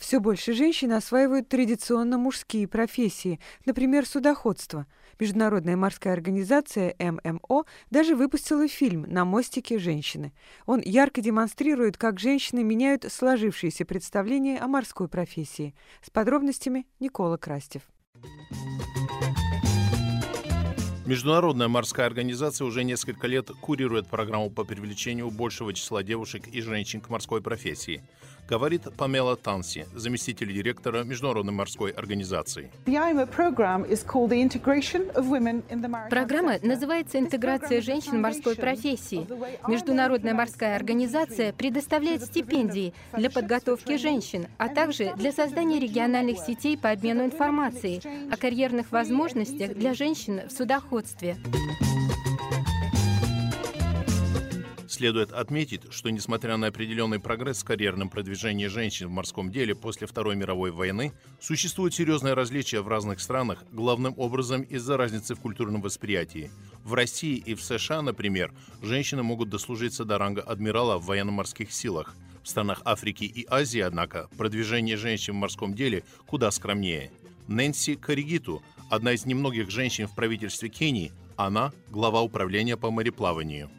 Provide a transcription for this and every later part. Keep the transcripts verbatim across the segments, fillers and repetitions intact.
Все больше женщин осваивают традиционно мужские профессии, например, судоходство. Международная морская организация эм эм о даже выпустила фильм «На мостике женщины». Он ярко демонстрирует, как женщины меняют сложившиеся представления о морской профессии. С подробностями Никола Крастев. Международная морская организация уже несколько лет курирует программу по привлечению большего числа девушек и женщин к морской профессии, говорит Памела Танси, заместитель директора Международной морской организации. Программа называется «Интеграция женщин в морской профессии». Международная морская организация предоставляет стипендии для подготовки женщин, а также для создания региональных сетей по обмену информацией о карьерных возможностях для женщин в судоходстве. Следует отметить, что несмотря на определенный прогресс в карьерном продвижении женщин в морском деле после Второй мировой войны, существуют серьезные различия в разных странах, главным образом из-за разницы в культурном восприятии. В России и в США, например, женщины могут дослужиться до ранга адмирала в военно-морских силах. В странах Африки и Азии, однако, продвижение женщин в морском деле куда скромнее. Нэнси Каригиту, одна из немногих женщин в правительстве Кении, она – глава управления по мореплаванию.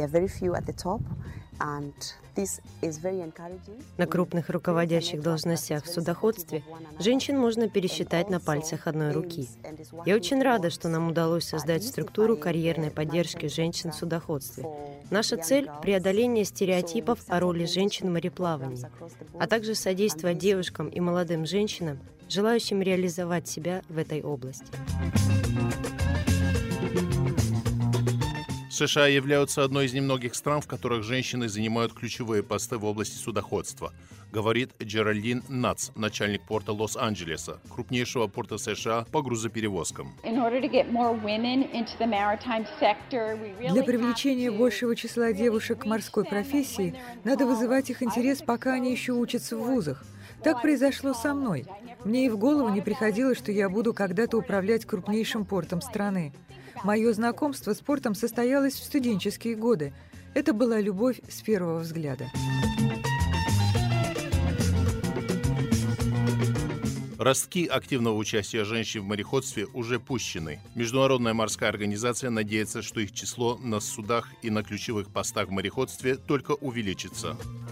На крупных руководящих должностях в судоходстве женщин можно пересчитать на пальцах одной руки. Я очень рада, что нам удалось создать структуру карьерной поддержки женщин в судоходстве. Наша цель – преодоление стереотипов о роли женщин в мореплавании, а также содействие девушкам и молодым женщинам, желающим реализовать себя в этой области. США являются одной из немногих стран, в которых женщины занимают ключевые посты в области судоходства, говорит Джеральдин Натс, начальник порта Лос-Анджелеса, крупнейшего порта США по грузоперевозкам. Для привлечения большего числа девушек к морской профессии надо вызывать их интерес, пока они еще учатся в вузах. Так произошло со мной. Мне и в голову не приходило, что я буду когда-то управлять крупнейшим портом страны. Мое знакомство с портом состоялось в студенческие годы. Это была любовь с первого взгляда. Ростки активного участия женщин в мореходстве уже пущены. Международная морская организация надеется, что их число на судах и на ключевых постах в мореходстве только увеличится.